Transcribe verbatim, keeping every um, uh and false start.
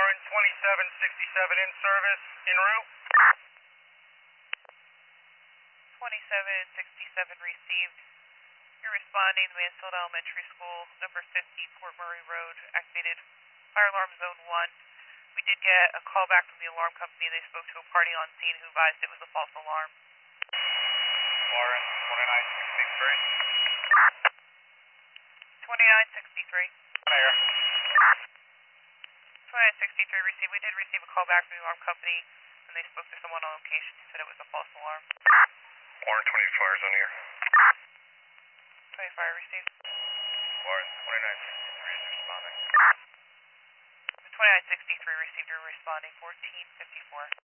Warren twenty-seven sixty-seven in service, en route. twenty-seven sixty-seven received. You're responding to Mansfield Elementary School, number fifty, Port Murray Road, activated fire alarm zone one. We did get a call back from the alarm company. They spoke to a party on scene who advised it was a false alarm. Warren twenty-nine sixty-three. twenty-nine sixty-three. Here. twenty-nine sixty-three received. We did receive a call back from the alarm company, and they spoke to someone on location who said it was a false alarm. Warren twenty-four is on here. twenty-five received. Warren twenty-nine sixty-three is responding. twenty-nine sixty-three received. You're responding fourteen fifty-four.